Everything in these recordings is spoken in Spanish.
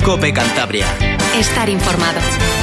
COPE Cantabria. Estar informado.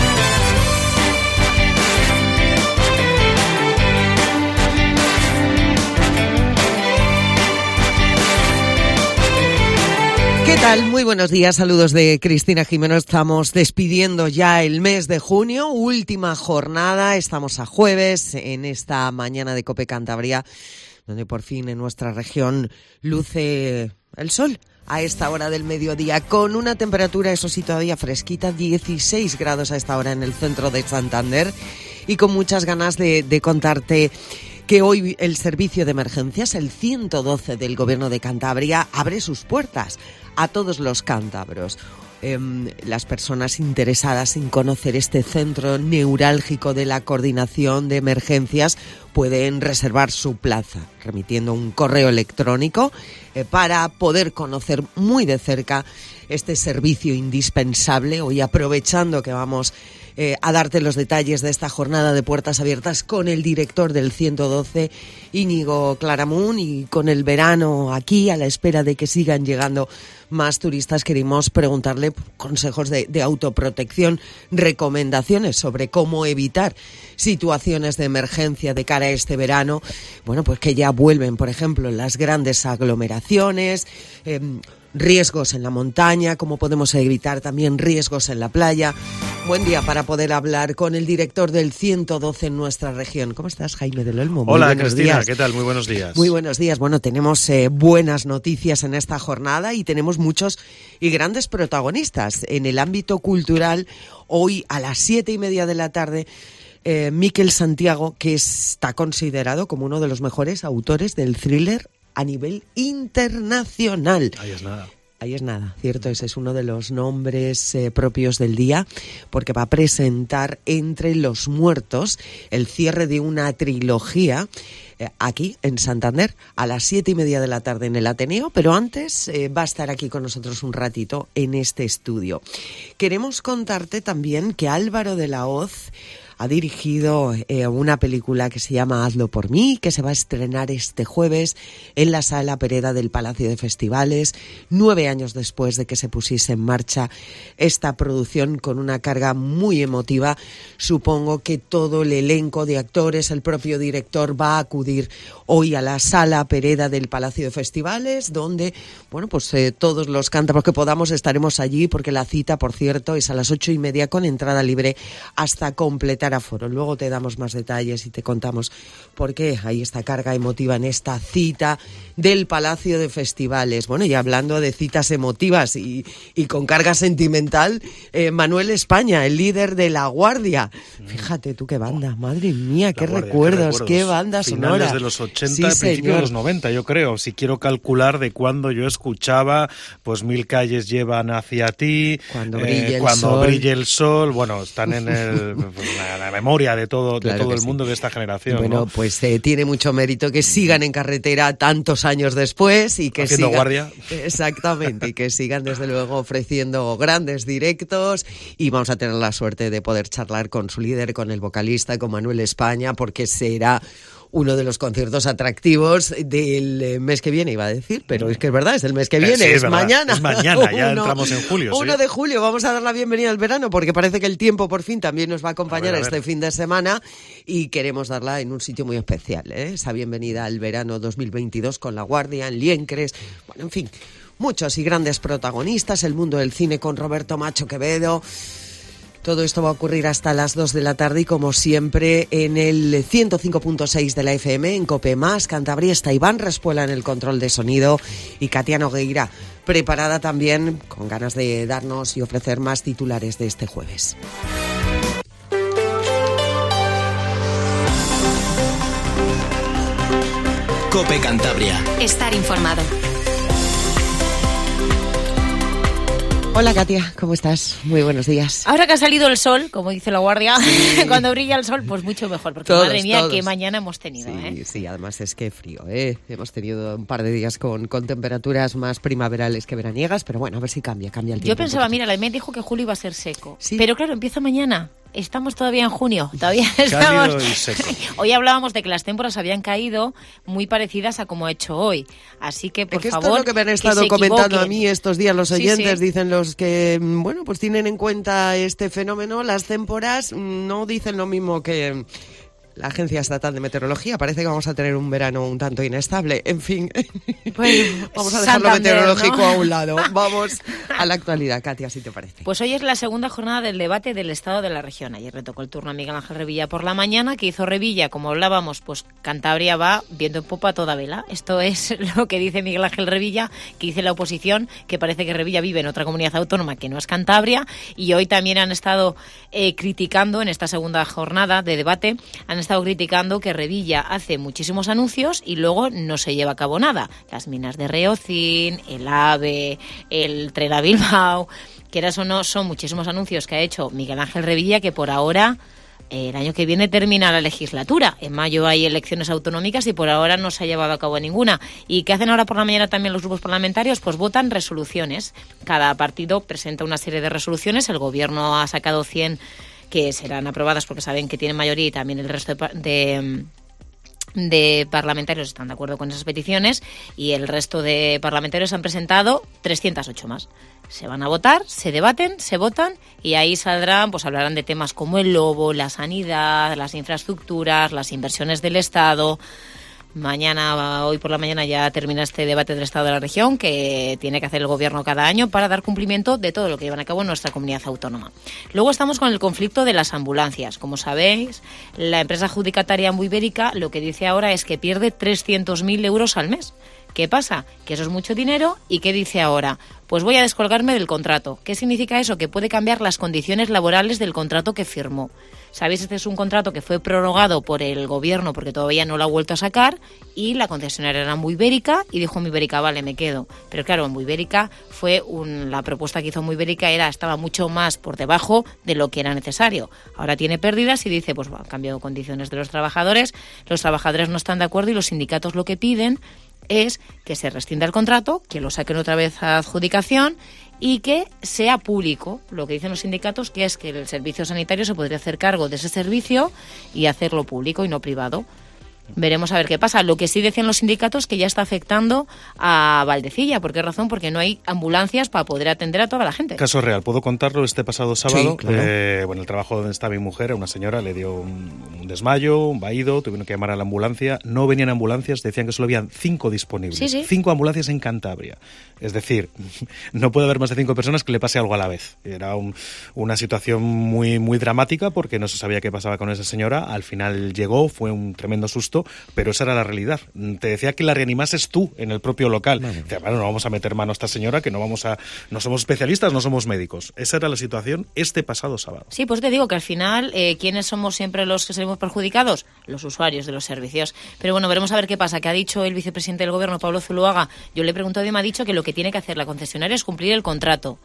¿Qué tal? Muy buenos días, saludos de Cristina Jimeno. Estamos despidiendo ya el mes de junio, última jornada, estamos a jueves en esta mañana de COPE Cantabria, donde por fin en nuestra región luce el sol a esta hora del mediodía, con una temperatura, eso sí, todavía fresquita, 16 grados a esta hora en el centro de Santander, y con muchas ganas de contarte que hoy el servicio de emergencias, el 112 del Gobierno de Cantabria, abre sus puertas a todos los cántabros. Las personas interesadas en conocer este centro neurálgico de la coordinación de emergencias pueden reservar su plaza remitiendo un correo electrónico para poder conocer muy de cerca este servicio indispensable. Hoy, aprovechando que vamos a darte los detalles de esta jornada de puertas abiertas con el director del 112, Íñigo Claramunt, y con el verano aquí a la espera de que sigan llegando más turistas, queremos preguntarle consejos de autoprotección, recomendaciones sobre cómo evitar situaciones de emergencia de cara a este verano. Bueno, pues que ya vuelven, por ejemplo, las grandes aglomeraciones, riesgos en la montaña, cómo podemos evitar también riesgos en la playa. Buen día para poder hablar con el director del 112 en nuestra región. ¿Cómo estás, Jaime del Olmo? Hola, Cristina, ¿qué tal? Muy buenos días. Muy buenos días. Bueno, tenemos buenas noticias en esta jornada y tenemos muchos y grandes protagonistas. En el ámbito cultural, hoy a las 7:30 de la tarde, Miquel Santiago, que está considerado como uno de los mejores autores del thriller a nivel internacional. Ahí es nada. Ahí es nada, cierto, ese es uno de los nombres propios del día, porque va a presentar Entre los Muertos, el cierre de una trilogía aquí en Santander a las 7:30 de la tarde en el Ateneo, pero antes va a estar aquí con nosotros un ratito en este estudio. Queremos contarte también que Álvaro de la Hoz ha dirigido una película que se llama Hazlo por mí, que se va a estrenar este jueves en la Sala Pereda del Palacio de Festivales, 9 años después de que se pusiese en marcha esta producción con una carga muy emotiva. Supongo que todo el elenco de actores, el propio director, va a acudir hoy a la Sala Pereda del Palacio de Festivales, donde, bueno, pues todos los cántabros que podamos estaremos allí, porque la cita, por cierto, es a las 8:30 con entrada libre hasta completar aforo. Luego te damos más detalles y te contamos por qué hay esta carga emotiva en esta cita del Palacio de Festivales. Bueno, y hablando de citas emotivas y con carga sentimental, Manuel España, el líder de La Guardia. Fíjate tú qué banda, madre mía, qué recuerdos, qué banda sonora. Finales de los 80, sí, principios de los 90, yo creo. Si quiero calcular de cuando yo escuchaba, pues 1000 calles llevan hacia ti, cuando brille el sol. Bueno, están en la memoria de todo el mundo de esta generación. Bueno, ¿no? Pues tiene mucho mérito que sigan en carretera tantos años después y que haciendo sigan guardia. Exactamente, y que sigan desde luego ofreciendo grandes directos, y vamos a tener la suerte de poder charlar con su líder, con el vocalista, con Manuel España, porque será uno de los conciertos atractivos del mes que viene, iba a decir, pero es que es verdad, es el mes que viene, sí, es mañana. Es mañana, ya entramos en julio. 1 de julio, vamos a dar la bienvenida al verano, porque parece que el tiempo por fin también nos va a acompañar este fin de semana, y queremos darla en un sitio muy especial, esa bienvenida al verano 2022 con La Guardia, en Liencres, bueno, en fin, muchos y grandes protagonistas, el mundo del cine con Roberto Macho Quevedo. Todo esto va a ocurrir hasta las 2 de la tarde y, como siempre, en el 105.6 de la FM, en COPE+, Cantabria, está Iván Respuela en el control de sonido y Katia Nogueira, preparada también, con ganas de darnos y ofrecer más titulares de este jueves. COPE Cantabria. Estar informado. Hola, Katia, ¿cómo estás? Muy buenos días. Ahora que ha salido el sol, como dice La Guardia, sí. Cuando brilla el sol, pues mucho mejor, porque madre mía, qué mañana hemos tenido. Sí, además es que frío, Hemos tenido un par de días con temperaturas más primaverales que veraniegas, pero bueno, a ver si cambia el tiempo. Yo pensaba, mira, la EMET dijo que julio iba a ser seco, sí. Pero claro, empieza mañana. estamos todavía en junio, todavía estamos... Cálido y seco. Hoy hablábamos de que las témporas habían caído muy parecidas a como ha hecho hoy, así que por favor... Esto es lo que me han estado comentando a mí estos días los oyentes, sí. Dicen los que, bueno, pues tienen en cuenta este fenómeno, las témporas no dicen lo mismo que... La Agencia Estatal de Meteorología. Parece que vamos a tener un verano un tanto inestable. En fin, pues, vamos a dejar lo meteorológico, ¿no?, a un lado. Vamos a la actualidad, Katia, si te parece. Pues hoy es la segunda jornada del debate del estado de la región. Ayer le tocó el turno a Miguel Ángel Revilla por la mañana. ¿Qué hizo Revilla? Como hablábamos, pues Cantabria va viento en popa a toda vela. Esto es lo que dice Miguel Ángel Revilla, que dice la oposición, que parece que Revilla vive en otra comunidad autónoma que no es Cantabria. Y hoy también han estado criticando, en esta segunda jornada de debate, han estado criticando que Revilla hace muchísimos anuncios y luego no se lleva a cabo nada. Las minas de Reocín, el AVE, el tren a Bilbao, quieras o no, son muchísimos anuncios que ha hecho Miguel Ángel Revilla, que por ahora, el año que viene termina la legislatura. En mayo hay elecciones autonómicas y por ahora no se ha llevado a cabo ninguna. ¿Y qué hacen ahora por la mañana también los grupos parlamentarios? Pues votan resoluciones. Cada partido presenta una serie de resoluciones. El gobierno ha sacado 100 que serán aprobadas porque saben que tienen mayoría y también el resto de parlamentarios están de acuerdo con esas peticiones y el resto de parlamentarios han presentado 308 más. Se van a votar, se debaten, se votan y ahí saldrán, pues hablarán de temas como el lobo, la sanidad, las infraestructuras, las inversiones del Estado. Hoy por la mañana ya termina este debate del Estado de la región que tiene que hacer el Gobierno cada año para dar cumplimiento de todo lo que llevan a cabo en nuestra comunidad autónoma. Luego estamos con el conflicto de las ambulancias. Como sabéis, la empresa adjudicataria Ambuibérica lo que dice ahora es que pierde 300.000 euros al mes. ¿Qué pasa? Que eso es mucho dinero. ¿Y qué dice ahora? Pues voy a descolgarme del contrato. ¿Qué significa eso? Que puede cambiar las condiciones laborales del contrato que firmó. ¿Sabéis? Este es un contrato que fue prorrogado por el Gobierno porque todavía no lo ha vuelto a sacar y la concesionaria era Ambuibérica y dijo Ambuibérica, vale, me quedo. Pero claro, Ambuibérica la propuesta que hizo Ambuibérica estaba mucho más por debajo de lo que era necesario. Ahora tiene pérdidas y dice, pues han cambiado condiciones de los trabajadores no están de acuerdo y los sindicatos lo que piden es que se rescinda el contrato, que lo saquen otra vez a adjudicación y que sea público. Lo que dicen los sindicatos que es que el servicio sanitario se podría hacer cargo de ese servicio y hacerlo público y no privado. Veremos a ver qué pasa. Lo que sí decían los sindicatos que ya está afectando a Valdecilla. ¿Por qué razón? Porque no hay ambulancias para poder atender a toda la gente. Caso real, ¿puedo contarlo? Este pasado sábado, sí, claro. El trabajo donde está mi mujer, a una señora le dio un desmayo, un vaído, tuvieron que llamar a la ambulancia. No venían ambulancias, decían que solo habían 5 disponibles. Sí. 5 ambulancias en Cantabria. Es decir, no puede haber más de 5 personas que le pase algo a la vez. Era una situación muy, muy dramática porque no se sabía qué pasaba con esa señora. Al final llegó, fue un tremendo susto, pero esa era la realidad. Te decía que la reanimases tú en el propio local. Decía, bueno, no vamos a meter mano a esta señora, que no somos especialistas, no somos médicos. Esa era la situación este pasado sábado. Sí, pues te digo que al final, ¿quiénes somos siempre los que salimos perjudicados? Los usuarios de los servicios. Pero bueno, veremos a ver qué pasa. ¿Qué ha dicho el vicepresidente del Gobierno, Pablo Zuloaga? Yo le he preguntado y me ha dicho que lo que tiene que hacer la concesionaria es cumplir el contrato.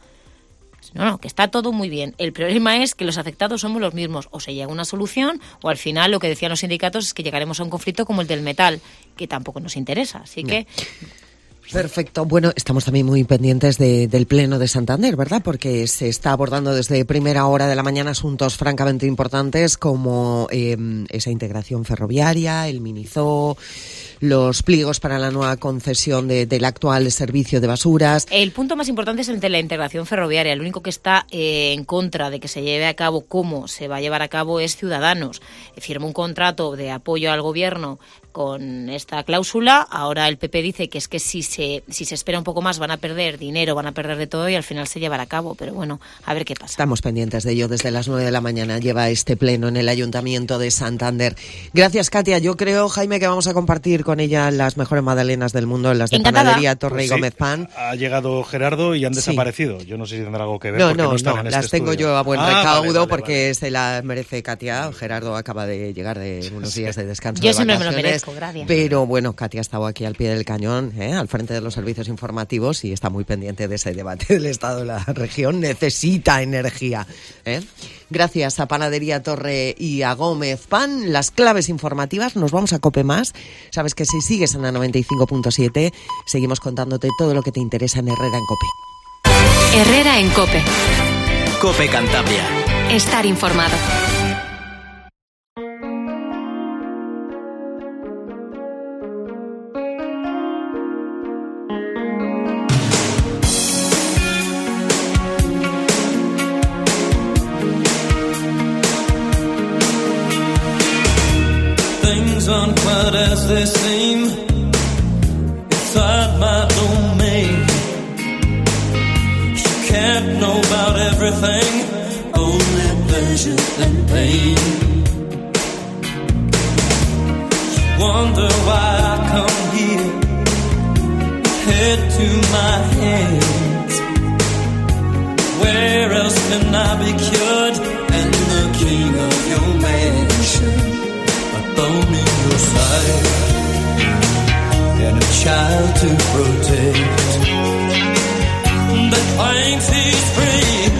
No, que está todo muy bien. El problema es que los afectados somos los mismos. O se llega a una solución o al final lo que decían los sindicatos es que llegaremos a un conflicto como el del metal, que tampoco nos interesa. Así que... Perfecto. Bueno, estamos también muy pendientes del Pleno de Santander, ¿verdad? Porque se está abordando desde primera hora de la mañana asuntos francamente importantes como esa integración ferroviaria, el Minizoo, los pliegos para la nueva concesión del actual servicio de basuras. El punto más importante es el de la integración ferroviaria. El único que está en contra de que se lleve a cabo cómo se va a llevar a cabo es Ciudadanos. Firmó un contrato de apoyo al Gobierno con esta cláusula. Ahora el PP dice que es que si se espera un poco más van a perder dinero, van a perder de todo y al final se llevará a cabo. Pero bueno, a ver qué pasa. Estamos pendientes de ello. Desde las 9 de la mañana lleva este pleno en el Ayuntamiento de Santander. Gracias, Katia. Yo creo, Jaime, que vamos a compartir con ella las mejores magdalenas del mundo, las de Encantada. Panadería Torre y Gómez Pan. Ha llegado Gerardo y han desaparecido. Yo no sé si tendrá algo que ver. No, están en las este tengo estudio. yo a buen recaudo vale. porque se las merece Katia. Gerardo acaba de llegar de unos días de descanso. Yo de siempre me lo vacaciones, merezco, gracias. Pero bueno, Katia ha estado aquí al pie del cañón, al frente de los servicios informativos y está muy pendiente de ese debate del Estado de la región. Necesita energía. Gracias a Panadería Torre y a Gómez Pan. Las claves informativas, nos vamos a COPE Más. Sabes que si sigues en la 95.7, seguimos contándote todo lo que te interesa en Herrera en COPE. Herrera en COPE. COPE Cantabria. Estar informado. Things aren't quite as they seem inside my domain. You can't know about everything, only pleasure and pain. You wonder why I come here, head to my hands. Where else can I be cured and the king of your mansion? Bone in your side and a child to protect that claims he's free.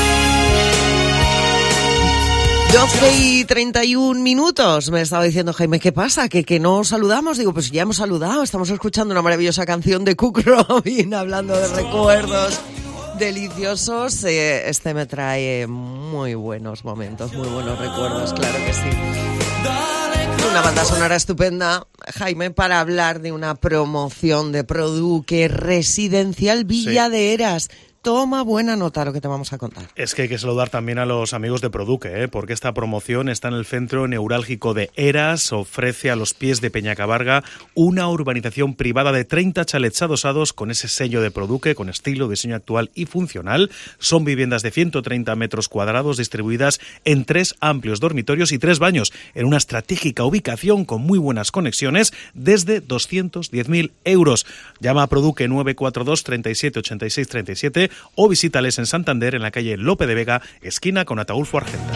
12:31. Me estaba diciendo Jaime, ¿qué pasa? ¿Que no saludamos? Digo, pues ya hemos saludado. Estamos escuchando una maravillosa canción de Cook Robin, hablando de recuerdos deliciosos. Este me trae muy buenos momentos, muy buenos recuerdos, claro que sí. Una banda sonora estupenda, Jaime, para hablar de una promoción de Produque Residencial Villa de Eras. Toma buena nota lo que te vamos a contar. Es que hay que saludar también a los amigos de Produque, porque esta promoción está en el centro neurálgico de Eras, ofrece a los pies de Peñacabarga una urbanización privada de 30 chalets adosados con ese sello de Produque, con estilo, diseño actual y funcional. Son viviendas de 130 metros cuadrados distribuidas en 3 amplios dormitorios y 3 baños, en una estratégica ubicación con muy buenas conexiones desde 210.000 euros. Llama a Produque 942 37 86 37 o visítales en Santander, en la calle Lope de Vega, esquina con Ataulfo Argenta.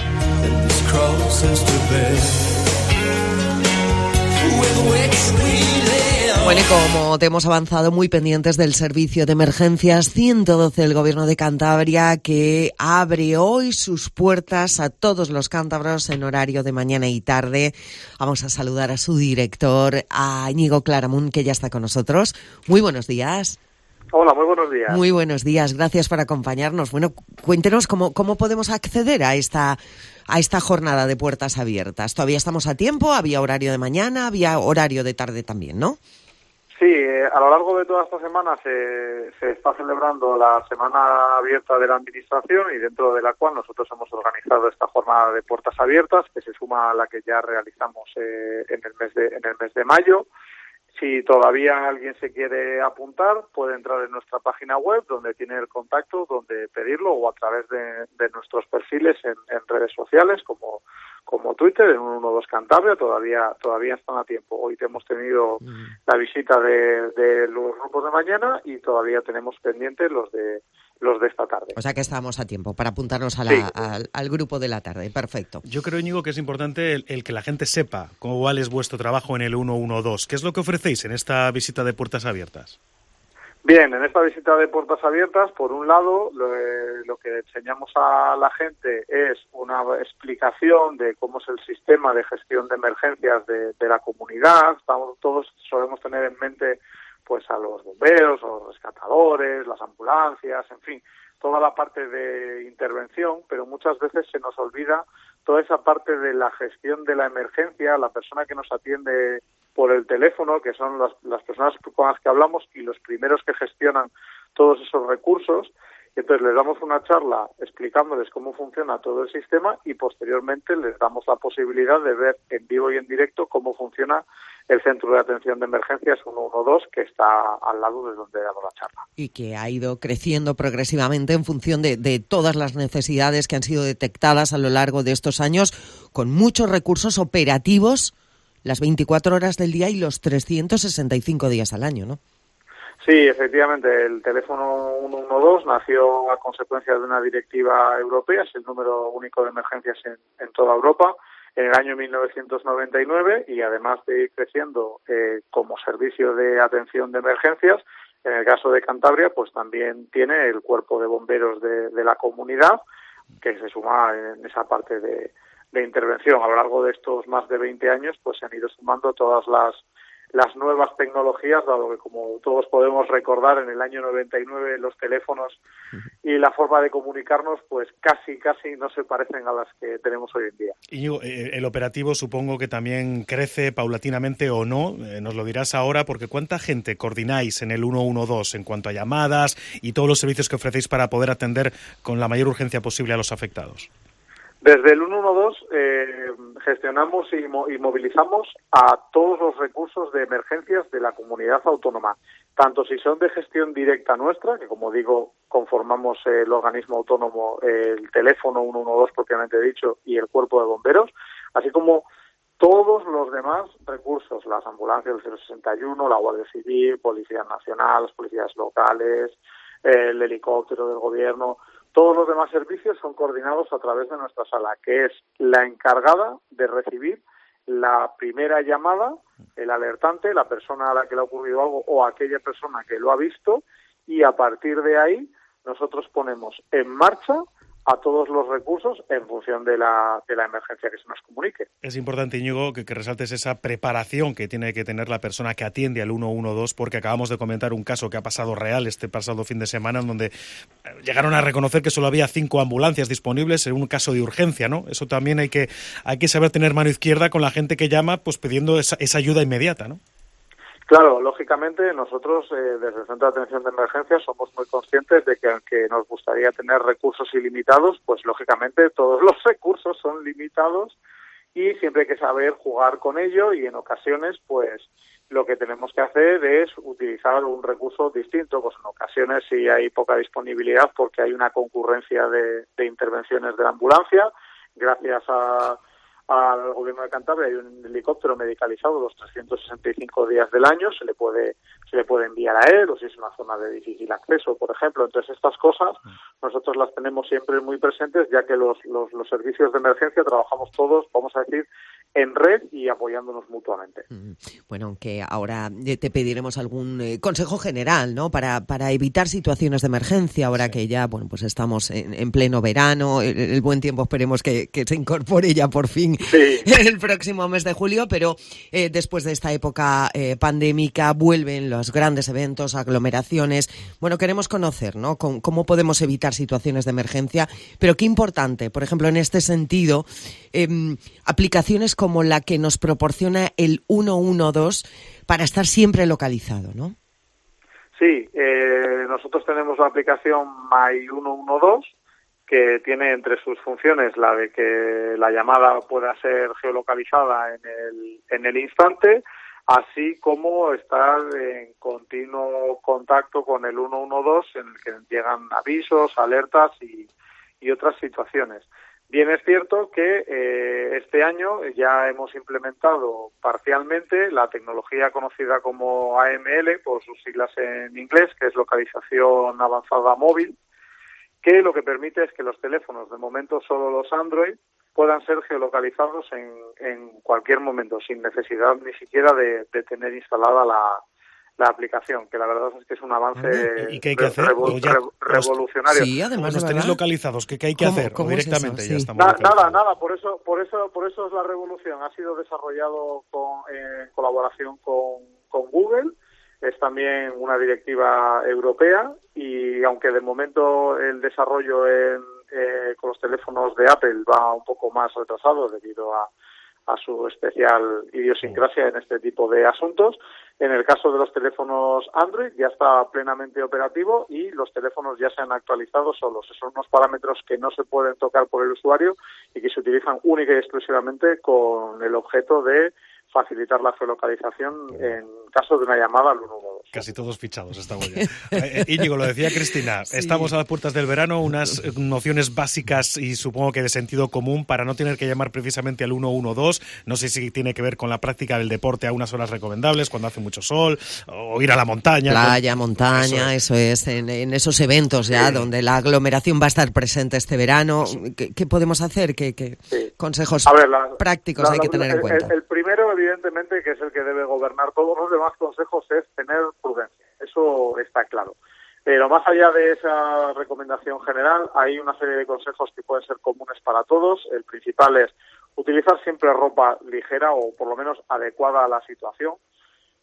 Bueno, y como te hemos avanzado, muy pendientes del servicio de emergencias 112 del Gobierno de Cantabria, que abre hoy sus puertas a todos los cántabros en horario de mañana y tarde. Vamos a saludar a su director, a Íñigo Claramunt, que ya está con nosotros. Muy buenos días. Hola, muy buenos días. Muy buenos días, gracias por acompañarnos. Bueno, cuéntenos cómo podemos acceder a esta jornada de puertas abiertas. Todavía estamos a tiempo, había horario de mañana, había horario de tarde también, ¿no? Sí, a lo largo de toda esta semana se está celebrando la Semana Abierta de la Administración, y dentro de la cual nosotros hemos organizado esta jornada de puertas abiertas, que se suma a la que ya realizamos en el mes de mayo. Si todavía alguien se quiere apuntar, puede entrar en nuestra página web, donde tiene el contacto, donde pedirlo, o a través de nuestros perfiles en redes sociales, como Twitter, en 112 Cantabria. Todavía están a tiempo. Hoy hemos tenido la visita de los grupos de mañana, y todavía tenemos pendientes los de esta tarde. O sea que estamos a tiempo para apuntarnos al grupo de la tarde. Perfecto. Yo creo, Íñigo, que es importante el que la gente sepa cuál es vuestro trabajo en el 112. ¿Qué es lo que ofrecéis en esta visita de puertas abiertas? Bien, en esta visita de puertas abiertas, por un lado, lo que enseñamos a la gente es una explicación de cómo es el sistema de gestión de emergencias de la comunidad. Todos solemos tener en mente pues a los bomberos, a los rescatadores, las ambulancias, en fin, toda la parte de intervención, pero muchas veces se nos olvida toda esa parte de la gestión de la emergencia, la persona que nos atiende por el teléfono, que son las personas con las que hablamos y los primeros que gestionan todos esos recursos. Entonces les damos una charla explicándoles cómo funciona todo el sistema, y posteriormente les damos la posibilidad de ver en vivo y en directo cómo funciona el Centro de Atención de Emergencias 112, que está al lado de donde damos la charla. Y que ha ido creciendo progresivamente en función de todas las necesidades que han sido detectadas a lo largo de estos años, con muchos recursos operativos las 24 horas del día y los 365 días al año, ¿no? Sí, efectivamente, el teléfono 112 nació a consecuencia de una directiva europea, es el número único de emergencias en toda Europa, en el año 1999, y además de ir creciendo como servicio de atención de emergencias, en el caso de Cantabria, pues también tiene el cuerpo de bomberos de la comunidad, que se suma en esa parte de intervención. A lo largo de estos más de 20 años, pues se han ido sumando todas las las nuevas tecnologías, dado que, como todos podemos recordar, en el año 99 los teléfonos y la forma de comunicarnos pues casi no se parecen a las que tenemos hoy en día. Íñigo, el operativo supongo que también crece paulatinamente o no, nos lo dirás ahora, porque ¿cuánta gente coordináis en el 112 en cuanto a llamadas y todos los servicios que ofrecéis para poder atender con la mayor urgencia posible a los afectados? Desde el 112 gestionamos y movilizamos a todos los recursos de emergencias de la comunidad autónoma, tanto si son de gestión directa nuestra, que como digo, conformamos el organismo autónomo, el teléfono 112 propiamente dicho y el cuerpo de bomberos, así como todos los demás recursos, las ambulancias del 061, la Guardia Civil, Policía Nacional, las policías locales, el helicóptero del gobierno. Todos los demás servicios son coordinados a través de nuestra sala, que es la encargada de recibir la primera llamada, el alertante, la persona a la que le ha ocurrido algo o aquella persona que lo ha visto, y a partir de ahí nosotros ponemos en marcha a todos los recursos en función de la emergencia que se nos comunique. Es importante, Íñigo, que resaltes esa preparación que tiene que tener la persona que atiende al 112, porque acabamos de comentar un caso que ha pasado real este pasado fin de semana, en donde llegaron a reconocer que solo había 5 ambulancias disponibles en un caso de urgencia, ¿no? Eso también hay que saber tener mano izquierda con la gente que llama, pues pidiendo esa ayuda inmediata, ¿no? Claro, lógicamente nosotros desde el Centro de Atención de Emergencias somos muy conscientes de que aunque nos gustaría tener recursos ilimitados, pues lógicamente todos los recursos son limitados y siempre hay que saber jugar con ello, y en ocasiones pues lo que tenemos que hacer es utilizar un recurso distinto. Pues en ocasiones si hay poca disponibilidad porque hay una concurrencia de intervenciones de la ambulancia, gracias al Gobierno de Cantabria hay un helicóptero medicalizado los 365 días del año, se le puede enviar a él, o si es una zona de difícil acceso, por ejemplo. Entonces estas cosas nosotros las tenemos siempre muy presentes, ya que los servicios de emergencia trabajamos todos, vamos a decir, en red y apoyándonos mutuamente. Bueno, aunque ahora te pediremos algún consejo general, ¿no? Para evitar situaciones de emergencia, ahora que ya, bueno, pues estamos en pleno verano, el buen tiempo esperemos que se incorpore ya por fin el próximo mes de julio, pero después de esta época pandémica vuelven los grandes eventos, aglomeraciones. Bueno, queremos conocer, ¿no? Cómo podemos evitar situaciones de emergencia, pero qué importante, por ejemplo, en este sentido, aplicaciones como la que nos proporciona el 112 para estar siempre localizado, ¿no? Sí, nosotros tenemos la aplicación My 112, que tiene entre sus funciones la de que la llamada pueda ser geolocalizada en el instante, así como estar en continuo contacto con el 112, en el que llegan avisos, alertas y otras situaciones. Bien, es cierto que este año ya hemos implementado parcialmente la tecnología conocida como AML, por sus siglas en inglés, que es localización avanzada móvil, que lo que permite es que los teléfonos, de momento solo los Android, puedan ser geolocalizados en cualquier momento, sin necesidad ni siquiera de tener instalada la aplicación, que la verdad es que es un avance ¿Y qué hay que hacer? revolucionario. Sí, además los tenéis localizados, ¿qué hay que hacer? ¿O directamente es ya eso? Sí. estamos Nada, por eso es la revolución. Ha sido desarrollado en colaboración con Google. Es también una directiva europea, y aunque de momento el desarrollo con los teléfonos de Apple va un poco más retrasado debido a su especial idiosincrasia en este tipo de asuntos, en el caso de los teléfonos Android ya está plenamente operativo y los teléfonos ya se han actualizado solos. Son unos parámetros que no se pueden tocar por el usuario y que se utilizan única y exclusivamente con el objeto de facilitar la geolocalización en caso de una llamada al 112. Casi todos fichados estamos ya. Íñigo, lo decía Cristina, sí. Estamos a las puertas del verano, unas nociones básicas y supongo que de sentido común para no tener que llamar precisamente al 112. No sé si tiene que ver con la práctica del deporte a unas horas recomendables, cuando hace mucho sol, o ir a la montaña. Playa, montaña, eso es en esos eventos ya donde la aglomeración va a estar presente este verano. ¿Qué podemos hacer? ¿Qué consejos prácticos hay que tener en cuenta? El primero, evidentemente, que es el que debe gobernar todos los demás consejos, es tener prudencia. Eso está claro. Pero más allá de esa recomendación general, hay una serie de consejos que pueden ser comunes para todos. El principal es utilizar siempre ropa ligera o por lo menos adecuada a la situación.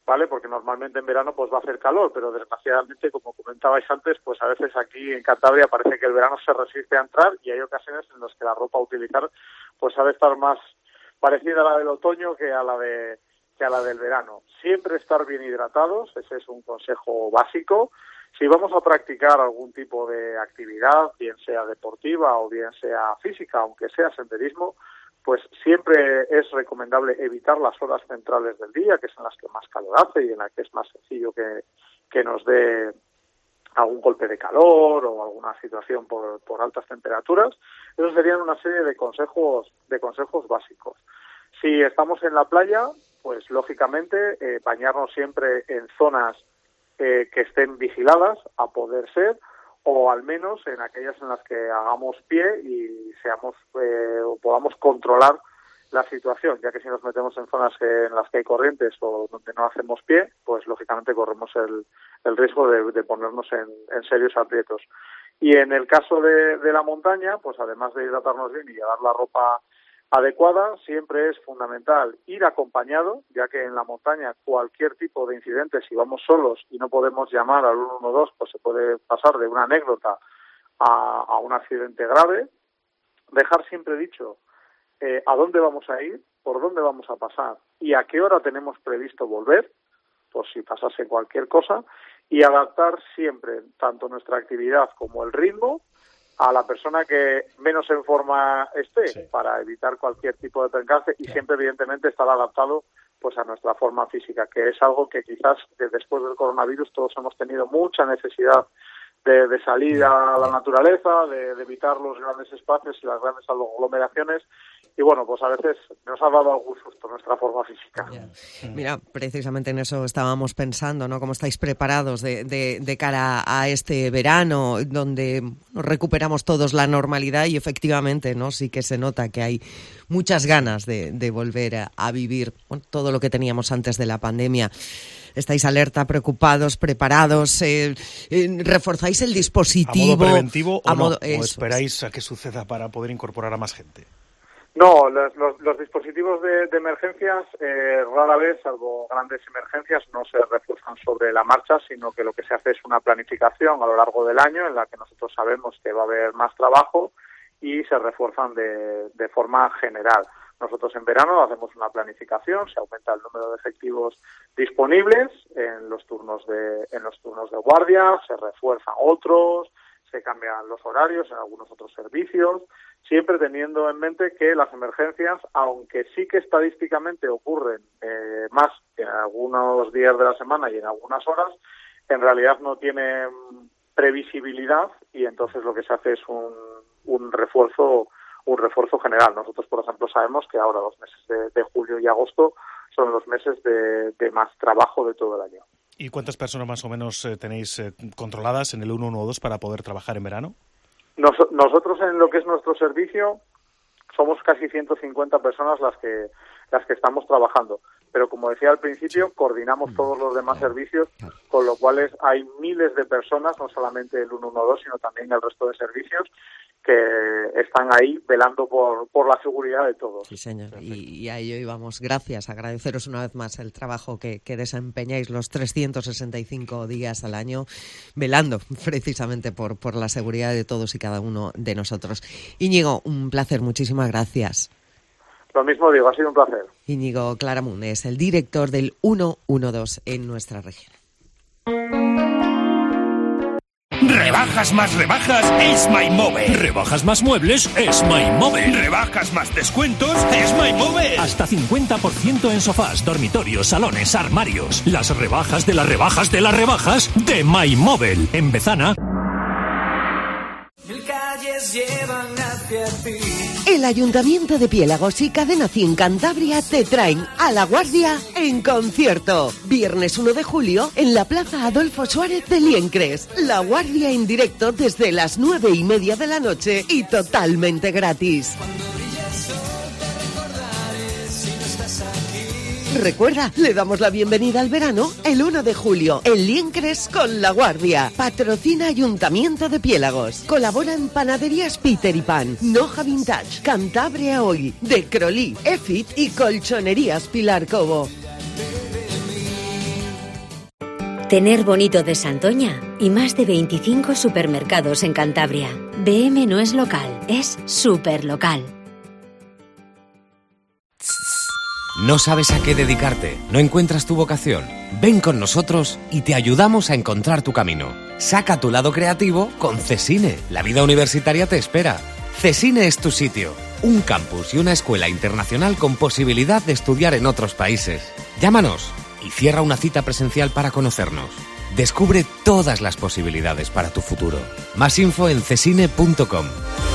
¿vale? Porque normalmente en verano pues va a hacer calor, pero desgraciadamente, como comentabais antes, pues a veces aquí en Cantabria parece que el verano se resiste a entrar y hay ocasiones en las que la ropa a utilizar pues ha de estar más parecida a la del otoño que a la del verano. Siempre estar bien hidratados, ese es un consejo básico. Si vamos a practicar algún tipo de actividad, bien sea deportiva o bien sea física, aunque sea senderismo, pues siempre es recomendable evitar las horas centrales del día, que son las que más calor hace y en las que es más sencillo que nos dé algún golpe de calor o alguna situación por altas temperaturas. Esos serían una serie de consejos básicos. Si estamos en la playa, pues lógicamente bañarnos siempre en zonas que estén vigiladas, a poder ser, o al menos en aquellas en las que hagamos pie y seamos o podamos controlar la situación, ya que si nos metemos en zonas en las que hay corrientes o donde no hacemos pie, pues lógicamente corremos el riesgo de ponernos en serios aprietos. Y en el caso de la montaña, pues además de hidratarnos bien y llevar la ropa adecuada, siempre es fundamental ir acompañado, ya que en la montaña cualquier tipo de incidente, si vamos solos y no podemos llamar al 112, pues se puede pasar de una anécdota a un accidente grave. Dejar siempre dicho a dónde vamos a ir, por dónde vamos a pasar y a qué hora tenemos previsto volver, por si pasase cualquier cosa, y adaptar siempre tanto nuestra actividad como el ritmo a la persona que menos en forma esté, sí, para evitar cualquier tipo de percance y siempre evidentemente estar adaptado pues a nuestra forma física, que es algo que quizás después del coronavirus todos hemos tenido mucha necesidad de salir a la naturaleza, de evitar los grandes espacios y las grandes aglomeraciones. Y bueno, pues a veces nos ha dado algún susto nuestra forma física. Mira, precisamente en eso estábamos pensando, ¿no? ¿Cómo estáis preparados de cara a este verano, donde recuperamos todos la normalidad? Y efectivamente, ¿no? Sí que se nota que hay muchas ganas de volver a vivir todo lo que teníamos antes de la pandemia. ¿Estáis alerta, preocupados, preparados? ¿Reforzáis el dispositivo? ¿A modo preventivo o no? ¿O esperáis a que suceda para poder incorporar a más gente? No, los dispositivos de emergencias rara vez, salvo grandes emergencias, no se refuerzan sobre la marcha, sino que lo que se hace es una planificación a lo largo del año en la que nosotros sabemos que va a haber más trabajo y se refuerzan de forma general. Nosotros en verano hacemos una planificación, se aumenta el número de efectivos disponibles en los turnos de guardia, se refuerzan otros, se cambian los horarios en algunos otros servicios, siempre teniendo en mente que las emergencias, aunque sí que estadísticamente ocurren más en algunos días de la semana y en algunas horas, en realidad no tienen previsibilidad y entonces lo que se hace es un refuerzo general. Nosotros, por ejemplo, sabemos que ahora los meses de julio y agosto son los meses de más trabajo de todo el año. ¿Y cuántas personas más o menos tenéis controladas en el 112 para poder trabajar en verano? Nosotros en lo que es nuestro servicio somos casi 150 personas las que estamos trabajando, pero como decía al principio, coordinamos todos los demás servicios, con lo cual hay miles de personas, no solamente el 112, sino también el resto de servicios, que están ahí velando por la seguridad de todos. Sí, señor, y a ello íbamos. Gracias, agradeceros una vez más el trabajo que desempeñáis los 365 días al año, velando precisamente por la seguridad de todos y cada uno de nosotros. Íñigo, un placer, muchísimas gracias. Lo mismo digo, ha sido un placer. Íñigo Claramunt es el director del 112 en nuestra región. Rebajas más rebajas es MyMobile. Rebajas más muebles es MyMobile. Rebajas más descuentos es MyMobile. Hasta 50% en sofás, dormitorios, salones, armarios. Las rebajas de las rebajas de las rebajas de MyMobile. En Bezana. Mil calles llevan hacia ti. El Ayuntamiento de Piélagos y Cadena 100 Cantabria te traen a La Guardia en concierto. Viernes 1 de julio en la Plaza Adolfo Suárez de Liencres. La Guardia en directo desde las 9:30 de la noche y totalmente gratis. Recuerda, le damos la bienvenida al verano el 1 de julio en Liencres con La Guardia. Patrocina Ayuntamiento de Piélagos. Colaboran Panaderías Peter y Pan, Noja Vintage, Cantabria Hoy, De Crolí, EFIT y Colchonerías Pilar Cobo. Tener bonito de Santoña y más de 25 supermercados en Cantabria. DM no es local, es superlocal. ¿No sabes a qué dedicarte? ¿No encuentras tu vocación? Ven con nosotros y te ayudamos a encontrar tu camino. Saca tu lado creativo con CESINE. La vida universitaria te espera. CESINE es tu sitio. Un campus y una escuela internacional con posibilidad de estudiar en otros países. Llámanos y cierra una cita presencial para conocernos. Descubre todas las posibilidades para tu futuro. Más info en cesine.com.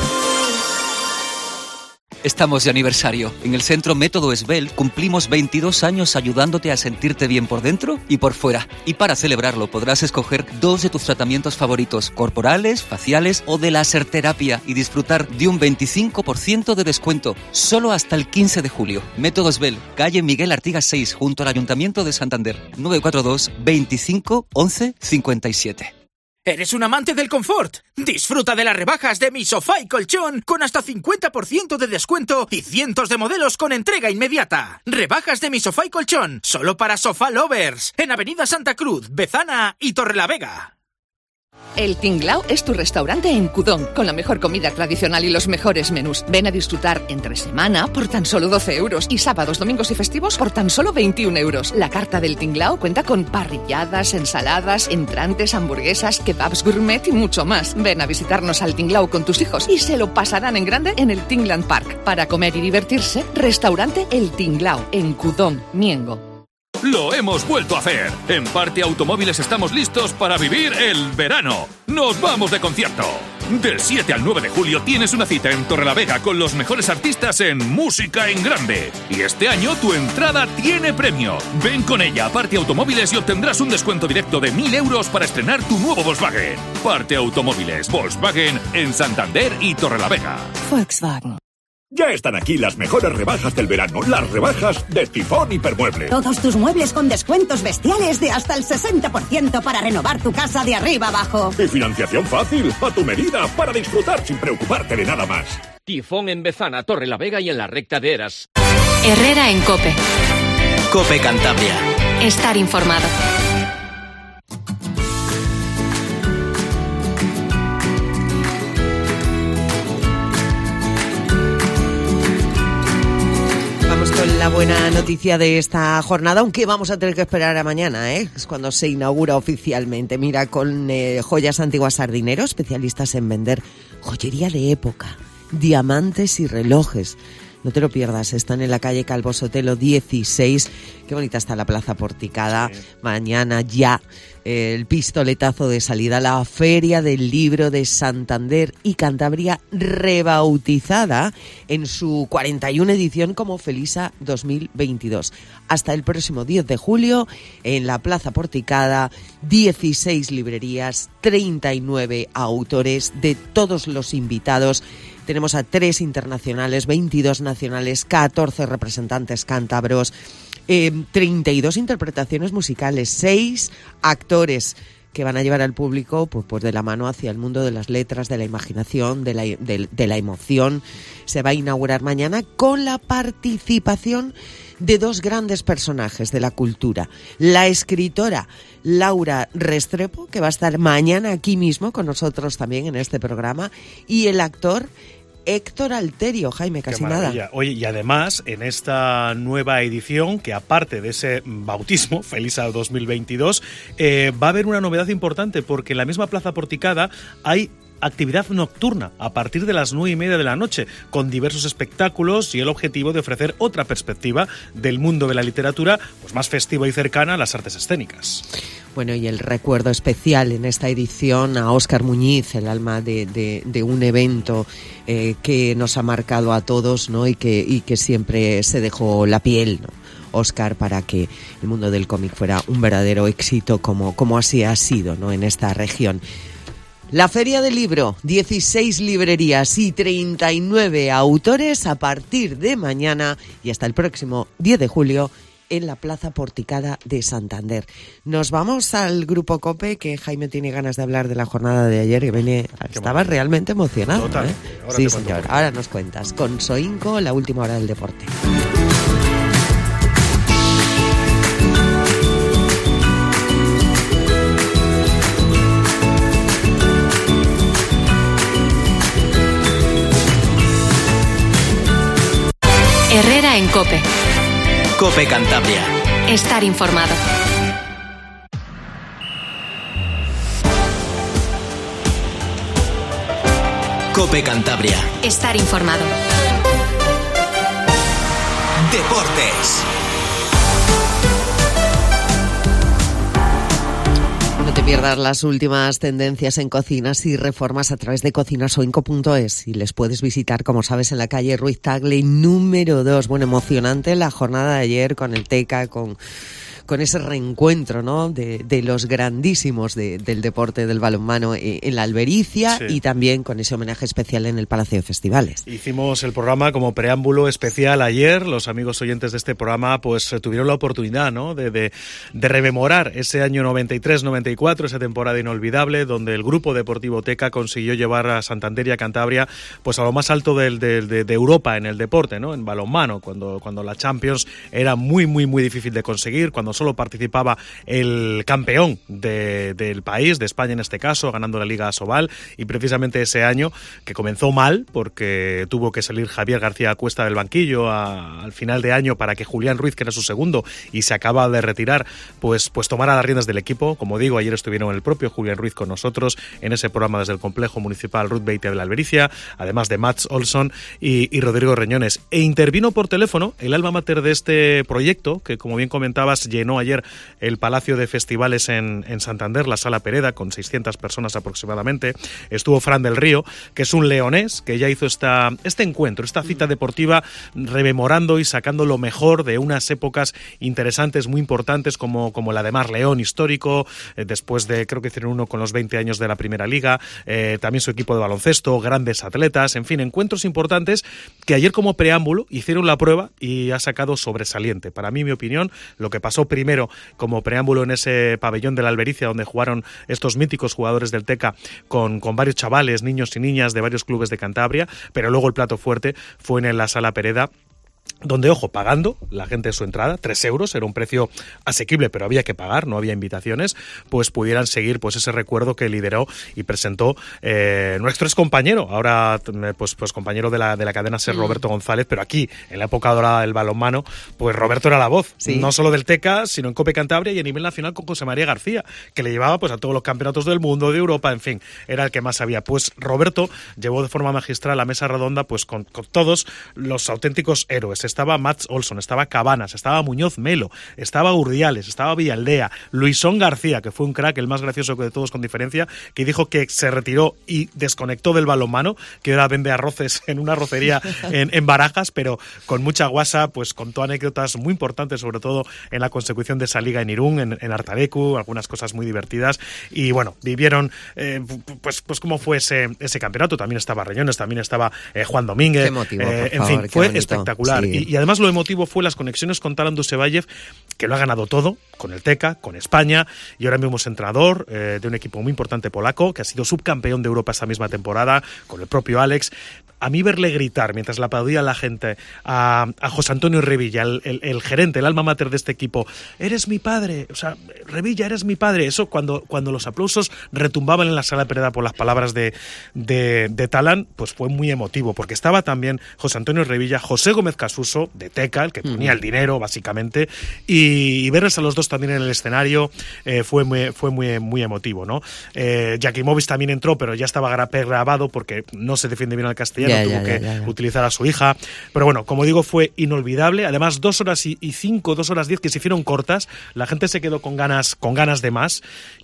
Estamos de aniversario. En el Centro Método Esbel cumplimos 22 años ayudándote a sentirte bien por dentro y por fuera. Y para celebrarlo podrás escoger 2 de tus tratamientos favoritos, corporales, faciales o de láser-terapia, y disfrutar de un 25% de descuento, solo hasta el 15 de julio. Método Esbel, calle Miguel Artigas 6, junto al Ayuntamiento de Santander. 942 25 11 57. ¿Eres un amante del confort? Disfruta de las rebajas de Mi Sofá y Colchón con hasta 50% de descuento y cientos de modelos con entrega inmediata. Rebajas de Mi Sofá y Colchón, solo para sofá lovers, en Avenida Santa Cruz, Bezana y Torrelavega. El Tinglao es tu restaurante en Cudón, con la mejor comida tradicional y los mejores menús. Ven a disfrutar entre semana por tan solo 12 euros y sábados, domingos y festivos por tan solo 21 euros. La carta del Tinglao cuenta con parrilladas, ensaladas, entrantes, hamburguesas, kebabs gourmet y mucho más. Ven a visitarnos al Tinglao con tus hijos y se lo pasarán en grande en el Tingland Park. Para comer y divertirse, restaurante El Tinglao, en Cudón, Miengo. Lo hemos vuelto a hacer. En Parte Automóviles estamos listos para vivir el verano. ¡Nos vamos de concierto! Del 7 al 9 de julio tienes una cita en Torrelavega con los mejores artistas en música en grande. Y este año tu entrada tiene premio. Ven con ella a Parte Automóviles y obtendrás un descuento directo de 1.000 euros para estrenar tu nuevo Volkswagen. Parte Automóviles Volkswagen en Santander y Torrelavega. Volkswagen. Ya están aquí las mejores rebajas del verano, las rebajas de Tifón Hipermueble. Todos tus muebles con descuentos bestiales de hasta el 60% para renovar tu casa de arriba abajo. Y financiación fácil, a tu medida, para disfrutar sin preocuparte de nada más. Tifón en Bezana, Torrelavega y en la recta de Eras. Herrera en COPE. COPE Cantabria. Estar informado. Con la buena noticia de esta jornada, aunque vamos a tener que esperar a mañana, es cuando se inaugura oficialmente. Mira, con Joyas Antiguas Sardinero, especialistas en vender joyería de época, diamantes y relojes. No te lo pierdas, están en la calle Calvo Sotelo 16. Qué bonita está la Plaza Porticada. Sí. Mañana ya el pistoletazo de salida, la Feria del Libro de Santander y Cantabria, rebautizada en su 41 edición como Felisa 2022. Hasta el próximo 10 de julio, en la Plaza Porticada, 16 librerías, 39 autores de todos los invitados. Tenemos a 3 internacionales, 22 nacionales, 14 representantes cántabros, 32 interpretaciones musicales, 6 actores que van a llevar al público pues de la mano hacia el mundo de las letras, de la imaginación, de la emoción. Se va a inaugurar mañana con la participación de 2 grandes personajes de la cultura. La escritora Laura Restrepo, que va a estar mañana aquí mismo con nosotros también en este programa, y el actor Héctor Alterio. Jaime, casi nada. Oye, y además, en esta nueva edición, que aparte de ese bautismo, Felisa 2022, va a haber una novedad importante, porque en la misma Plaza Porticada hay actividad nocturna a partir de las 9:30 de la noche, con diversos espectáculos y el objetivo de ofrecer otra perspectiva del mundo de la literatura, pues más festiva y cercana a las artes escénicas. Bueno, y el recuerdo especial en esta edición a Óscar Muñiz, el alma de un evento que nos ha marcado a todos, ¿no? Y que siempre se dejó la piel, ¿no? Óscar, para que el mundo del cómic fuera un verdadero éxito como así ha sido, ¿no? En esta región. La Feria del Libro, 16 librerías y 39 autores a partir de mañana y hasta el próximo 10 de julio en la Plaza Porticada de Santander. Nos vamos al Grupo COPE, que Jaime tiene ganas de hablar de la jornada de ayer, que estaba realmente emocionado. Total. Sí, señor. Ahora nos cuentas. Con Soinco, la última hora del deporte. está en COPE. COPE Cantabria. Estar informado. COPE Cantabria. Estar informado. Deportes. No te pierdas las últimas tendencias en cocinas y reformas a través de cocinasoinco.es y les puedes visitar, como sabes, en la calle Ruiz Tagle número 2. Bueno, emocionante la jornada de ayer con el Teca, con ese reencuentro, ¿no?, de los grandísimos del deporte del balonmano en la Albericia, sí, y también con ese homenaje especial en el Palacio de Festivales. Hicimos el programa como preámbulo especial ayer. Los amigos oyentes de este programa pues tuvieron la oportunidad, ¿no?, de rememorar ese año 93-94, esa temporada inolvidable donde el Grupo Deportivo Teca consiguió llevar a Santander y a Cantabria pues a lo más alto de Europa en el deporte, ¿no?, en balonmano, cuando la Champions era muy difícil de conseguir, cuando solo participaba el campeón del país, de España en este caso, ganando la Liga Asobal, y precisamente ese año, que comenzó mal, porque tuvo que salir Javier García Cuesta del banquillo al final de año para que Julián Ruiz, que era su segundo y se acaba de retirar, pues tomara las riendas del equipo. Como digo, ayer estuvieron el propio Julián Ruiz con nosotros en ese programa desde el complejo municipal Ruth Beitia de la Albericia, además de Mats Olsson y Rodrigo Reñones. E intervino por teléfono el alma mater de este proyecto, que como bien comentabas, llenó ayer el Palacio de Festivales en Santander, la Sala Pereda, con 600 personas aproximadamente. Estuvo Fran del Río, que es un leonés, que ya hizo este encuentro, esta cita deportiva, rememorando y sacando lo mejor de unas épocas interesantes, muy importantes, como la de Mar León histórico, después de, creo que hicieron uno con los 20 años de la Primera Liga, también su equipo de baloncesto, grandes atletas, en fin, encuentros importantes que ayer como preámbulo hicieron la prueba y ha sacado sobresaliente. Para mí, mi opinión, lo que pasó primero como preámbulo en ese pabellón de la Albericia, donde jugaron estos míticos jugadores del Teca con varios chavales, niños y niñas de varios clubes de Cantabria, pero luego el plato fuerte fue en la Sala Pereda, donde, ojo, pagando la gente su entrada, 3 euros, era un precio asequible, pero había que pagar, no había invitaciones, pues pudieran seguir pues ese recuerdo que lideró y presentó nuestro excompañero, ahora pues compañero de la cadena SER, Roberto González, pero aquí, en la época dorada del balonmano, pues Roberto era la voz, ¿sí?, no solo del Teca, sino en COPE Cantabria y a nivel nacional con José María García, que le llevaba pues a todos los campeonatos del mundo, de Europa, en fin, era el que más sabía. Pues Roberto llevó de forma magistral la mesa redonda pues con todos los auténticos héroes. Estaba Mats Olsson, estaba Cabanas, estaba Muñoz Melo, estaba Urdiales, estaba Villaldea, Luisón García, que fue un crack, el más gracioso de todos con diferencia, que dijo que se retiró y desconectó del balonmano, que ahora vende arroces en una arrocería en Barajas, pero con mucha guasa, pues contó anécdotas muy importantes, sobre todo en la consecución de esa liga en Irún, en Artabecu, algunas cosas muy divertidas, y bueno, vivieron pues cómo fue ese campeonato. También estaba Reñones, también estaba Juan Domínguez, qué motivo, en fin, fue bonito, espectacular, sí. Y además lo emotivo fue las conexiones con Talan Dusevayev, que lo ha ganado todo, con el Teca, con España, y ahora mismo es entrenador de un equipo muy importante polaco, que ha sido subcampeón de Europa esa misma temporada, con el propio Alex. A mí verle gritar mientras le aplaudía la gente a José Antonio Revilla, el gerente, el alma mater de este equipo, eres mi padre, o sea, Revilla, eres mi padre, eso cuando los aplausos retumbaban en la Sala Pereda por las palabras de Talan, pues fue muy emotivo, porque estaba también José Antonio Revilla, José Gómez Casuso, de Teca, el que ponía el dinero, básicamente, y verles a los dos también en el escenario fue muy emotivo, ¿no? Jakimovic también entró, pero ya estaba grabado porque no se defiende bien al castellano, tuvo que utilizar a su hija, pero bueno, como digo, fue inolvidable. Además, 2 horas y 5, 2 horas 10 que se hicieron cortas, la gente se quedó con ganas de más,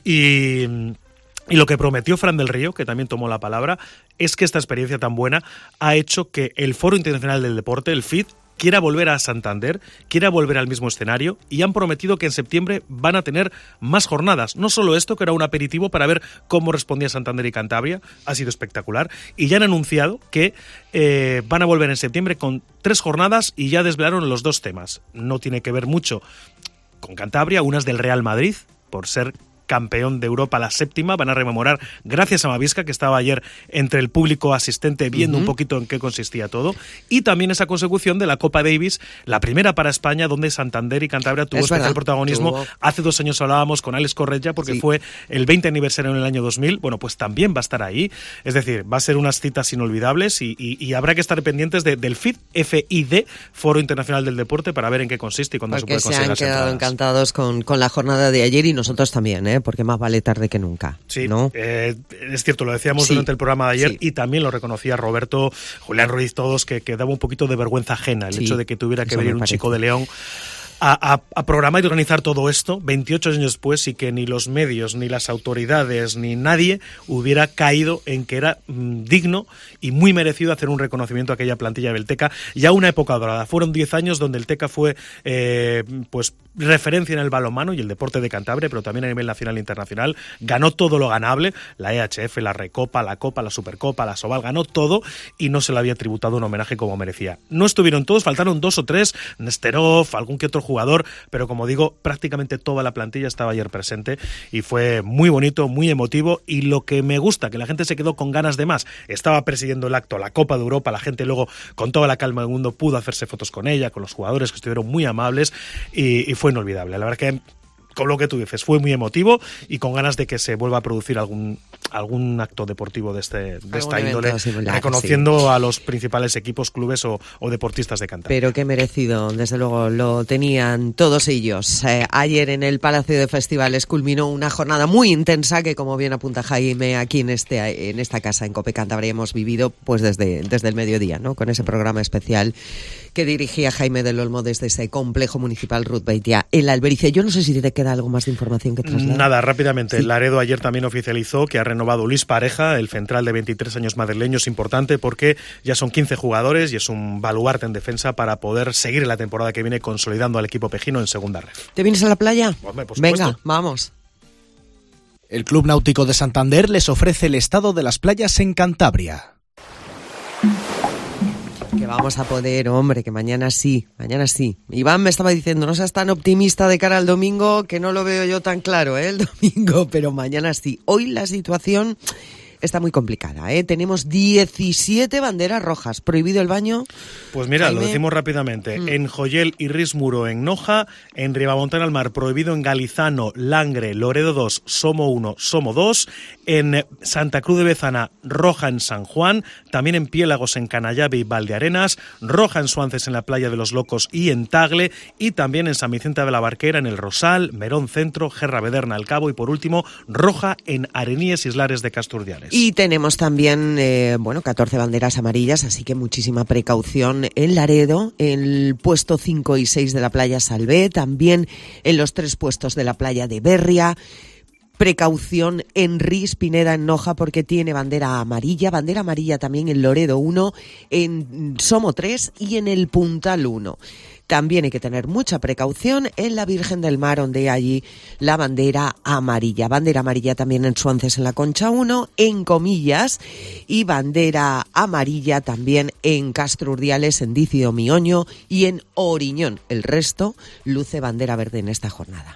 y lo que prometió Fran del Río, que también tomó la palabra, es que esta experiencia tan buena ha hecho que el Foro Internacional del Deporte, el FID, quiera volver a Santander, quiera volver al mismo escenario, y han prometido que en septiembre van a tener más jornadas. No solo esto, que era un aperitivo para ver cómo respondía Santander y Cantabria, ha sido espectacular, y ya han anunciado que van a volver en septiembre con 3 jornadas y ya desvelaron los 2 temas. No tiene que ver mucho con Cantabria, una es del Real Madrid, por ser campeón de Europa, la 7ª. Van a rememorar, gracias a Mavisca, que estaba ayer entre el público asistente viendo un poquito en qué consistía todo. Y también esa consecución de la Copa Davis, la primera para España, donde Santander y Cantabria tuvo especial protagonismo. Hace 2 años hablábamos con Alex Corretja, porque fue el 20 aniversario en el año 2000. Bueno, pues también va a estar ahí. Es decir, va a ser unas citas inolvidables y habrá que estar pendientes del FID, Foro Internacional del Deporte, para ver en qué consiste y cuándo se puede conseguir las entradas. Se han quedado encantados con la jornada de ayer y nosotros también, porque más vale tarde que nunca. Sí, ¿no? Es cierto, lo decíamos durante el programa de ayer y también lo reconocía Roberto, Julián Ruiz, todos, que daba un poquito de vergüenza ajena el hecho de que tuviera que venir un chico de León a programar y organizar todo esto 28 años después, y que ni los medios, ni las autoridades, ni nadie hubiera caído en que era digno y muy merecido hacer un reconocimiento a aquella plantilla del TECA. Ya una época dorada. Fueron 10 años donde el TECA fue pues referencia en el balonmano y el deporte de Cantabria, pero también a nivel nacional e internacional. Ganó todo lo ganable, la EHF, la Recopa, la Copa, la Supercopa, la Sobal, ganó todo y no se le había tributado un homenaje como merecía. No estuvieron todos, faltaron 2 o 3, Nesterov, algún que otro jugador, pero como digo, prácticamente toda la plantilla estaba ayer presente y fue muy bonito, muy emotivo, y lo que me gusta, que la gente se quedó con ganas de más. Estaba presidiendo el acto la Copa de Europa, la gente luego con toda la calma del mundo pudo hacerse fotos con ella, con los jugadores, que estuvieron muy amables, y fue inolvidable. La verdad que, con lo que tú dices, fue muy emotivo y con ganas de que se vuelva a producir algún acto deportivo de esta índole, reconociendo a los principales equipos, clubes o deportistas de Cantabria. Pero qué merecido, desde luego lo tenían todos ellos. Ayer en el Palacio de Festivales culminó una jornada muy intensa que, como bien apunta Jaime, aquí en esta casa, en COPE Cantabria, hemos vivido pues desde el mediodía, ¿no? Con ese programa especial que dirigía Jaime del Olmo desde ese complejo municipal Ruth Beitia, en la Albericia. Yo no sé si te queda algo más de información que trasladar. Nada, rápidamente. Sí. Laredo ayer también oficializó que ha renovado Luis Pareja, el central de 23 años madrileño. Es importante porque ya son 15 jugadores y es un baluarte en defensa para poder seguir en la temporada que viene consolidando al equipo pejino en segunda red. ¿Te vienes a la playa? Hombre, por supuesto. Venga, vamos. El Club Náutico de Santander les ofrece el estado de las playas en Cantabria. Que vamos a poder, hombre, que mañana sí. Iván me estaba diciendo, no seas tan optimista de cara al domingo, que no lo veo yo tan claro, el domingo, pero mañana sí. Hoy la situación está muy complicada, Tenemos 17 banderas rojas. ¿Prohibido el baño? Pues mira, Jaime, lo decimos rápidamente. En Joyel y Rismuro en Noja, en Ribamontana al Mar prohibido en Galizano, Langre, Loredo 2, Somo 1, Somo 2, en Santa Cruz de Bezana, roja en San Juan, también en Piélagos en Canallabe y Valdearenas, roja en Suances en la Playa de los Locos y en Tagle, y también en San Vicente de la Barquera, en el Rosal, Merón Centro, Gerra Bederna al Cabo, y por último, roja en Areníes Islares de Casturdiales. Y tenemos también, 14 banderas amarillas, así que muchísima precaución en Laredo, en el puesto 5 y 6 de la playa Salvé, también en los 3 puestos de la playa de Berria. Precaución en Ris, Pineda, en Noja, porque tiene bandera amarilla también en Loredo 1, en Somo 3 y en el Puntal 1. También hay que tener mucha precaución en la Virgen del Mar, donde hay allí la bandera amarilla. Bandera amarilla también en Suances, en la Concha 1, en Comillas, y bandera amarilla también en Casturdiales, en Dícido Mioño y en Oriñón. El resto luce bandera verde en esta jornada.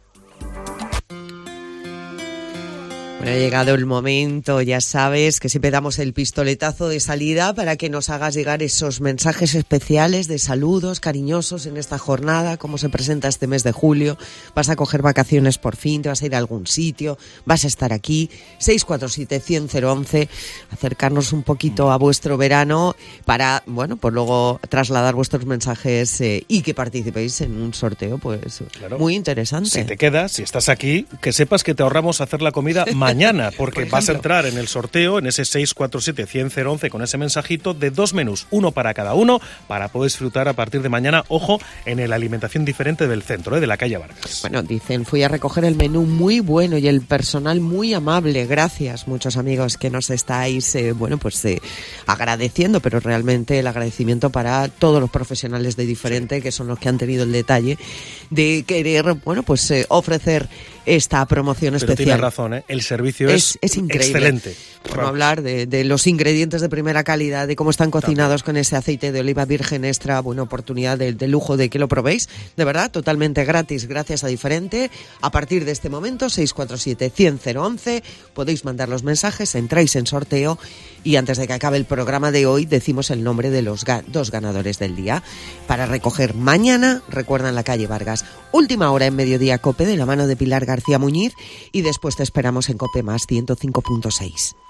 Bueno, ha llegado el momento, ya sabes que siempre damos el pistoletazo de salida para que nos hagas llegar esos mensajes especiales de saludos cariñosos en esta jornada, cómo se presenta este mes de julio. Vas a coger vacaciones por fin, te vas a ir a algún sitio, vas a estar aquí, 647-100-011, acercarnos un poquito a vuestro verano para, pues luego trasladar vuestros mensajes y que participéis en un sorteo, pues claro, muy interesante. Si te quedas, si estás aquí, que sepas que te ahorramos hacer la comida mañana, porque vas a entrar en el sorteo, en ese 647-100-011, con ese mensajito de 2 menús, uno para cada uno, para poder disfrutar a partir de mañana, ojo, en la alimentación diferente del centro, de la calle Vargas. Bueno, dicen, fui a recoger el menú muy bueno y el personal muy amable. Gracias, muchos amigos que nos estáis, agradeciendo, pero realmente el agradecimiento para todos los profesionales de diferente, que son los que han tenido el detalle de querer, ofrecer esta promoción Pero especial. tiene razón, ¿eh? El servicio es increíble. Excelente. Por no hablar de los ingredientes de primera calidad, de cómo están cocinados con ese aceite de oliva virgen extra. Buena oportunidad de lujo de que lo probéis. De verdad, totalmente gratis, gracias a Diferente. A partir de este momento, 647-100-011, podéis mandar los mensajes, entráis en sorteo y antes de que acabe el programa de hoy decimos el nombre de los dos ganadores del día. Para recoger mañana, recuerda, en la calle Vargas. Última hora en Mediodía Cope de la mano de Pilar García Muñiz y después te esperamos en Cope Más 105.6.